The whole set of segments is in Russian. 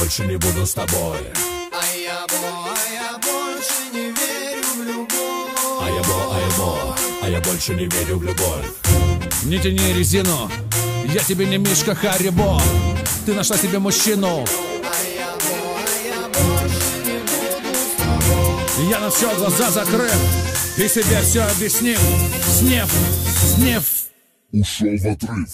больше не буду с тобой. А я больше не верю в любовь. А я больше не верю в любовь. Не тяни резину, я тебе не Мишка Харибо. Ты нашла себе мужчину. Я больше не буду с тобой. Я на все глаза закрыл и себе все объяснил. Снев ушел в отрыв.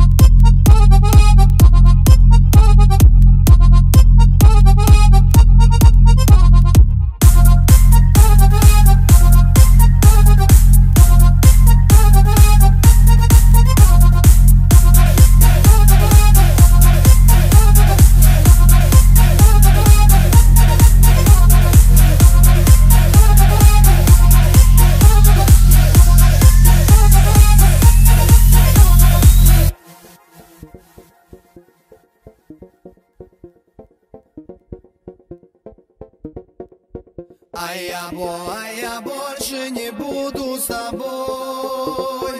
А я больше не буду с тобой.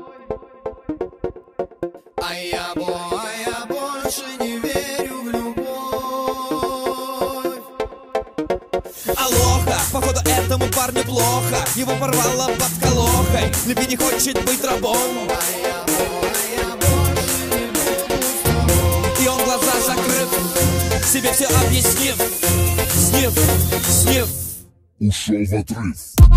А я больше не верю в любовь. Алоха, походу этому парню плохо. Его порвало под колохой. Любви не хочет быть рабом. А я больше не буду с тобой. И он глаза закрыв, себе все объяснив. Снив Ушел в отрыв.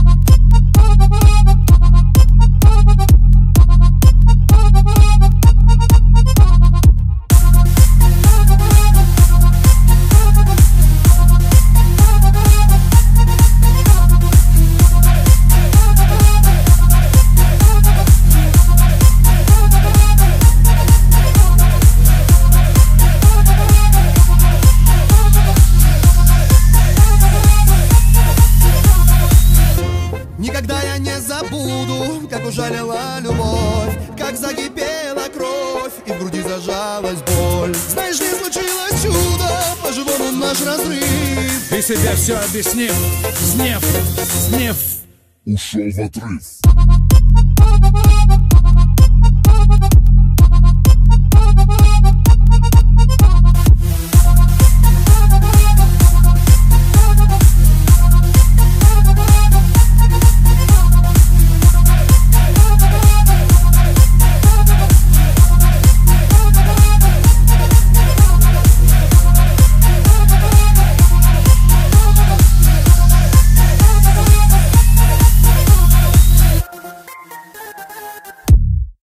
Никогда я не забуду, как ужалила любовь, как закипела кровь и в груди зажалась боль. Знаешь, не случилось чудо, по-живому наш разрыв. и себе все объяснил. Снев Ушел в отрыв.